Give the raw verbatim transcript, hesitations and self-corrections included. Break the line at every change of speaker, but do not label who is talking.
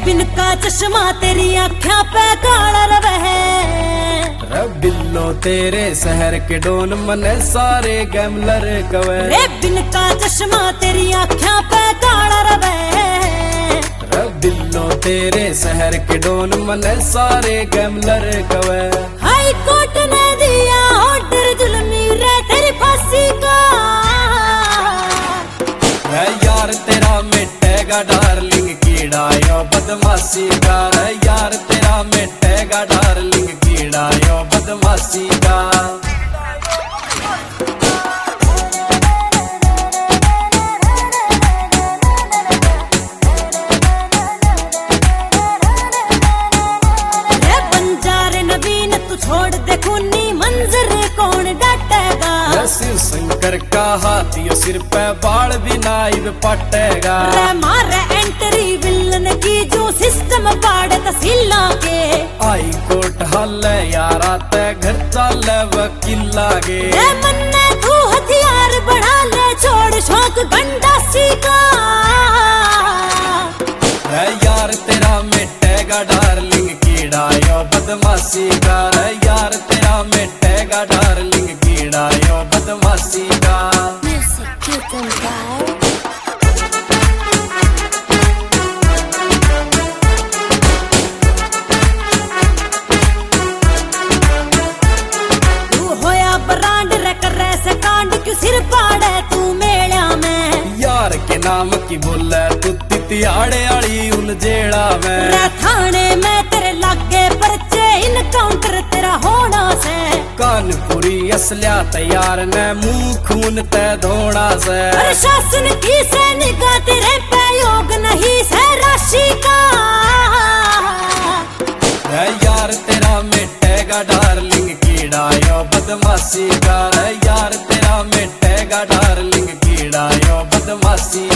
बिन का चश्मा तेरी आँखों पे काला रवे
रे बिल्लो तेरे शहर के डोन मने सारे गैमलर कवे
रे बिन का चश्मा तेरी आँखों पे काला रवे
रे बिल्लो तेरे शहर के डोन मने सारे गैमलर कवे।
हाई कोर्ट ने दिया ऑर्डर जुल्मी रे तेरी फांसी का
है यार तेरा मिटेगा डार्लिंग कीड़ा यो बदमाशी का रे यार तेरा मिटेगा डार्लिंग कीड़ा यो बदमाशी का।
रे बंजारे नवीन तू छोड़ दे खूनी मंजर कौन डांटेगा
शिव शंकर का हाथी सिर पे बाल भी नाइब पटेगा
रे मारे एंट्री विलन की जो सिस्टम बाड़े तहसीला के
आई कोर्ट हल यारा ते घर चल वकील लागे
रे मन्ने तू हथियार बढ़ा ले छोड़ शौक गंडासी का
रे यार तेरा मिटेगा डार्लिंग कीड़ा यो बदमाशी का रे यार तेरा मिटेगा डार्लिंग कीड़ा यो बदमाशी का।
तू होया ब्रांड रे करे से कांड क्यों सिर पाड़े तू मेला में
यार के नाम की बोले तू तितियाड़े आली उलझेड़ा में
रे थाने में तेरे लागे पर्चे इनकाउंटर तेरा होना से
कानपुरी असलिया तैयार ने मुंह खून ते धोना से
प्रशासन की सैनिका तेरे पे योग नहीं से राशि का
रे यार तेरा मिटेगा डार्लिंग कीड़ा यो बदमाशी का रे यार तेरा मिटेगा डार्लिंग कीड़ा यो बदमाशी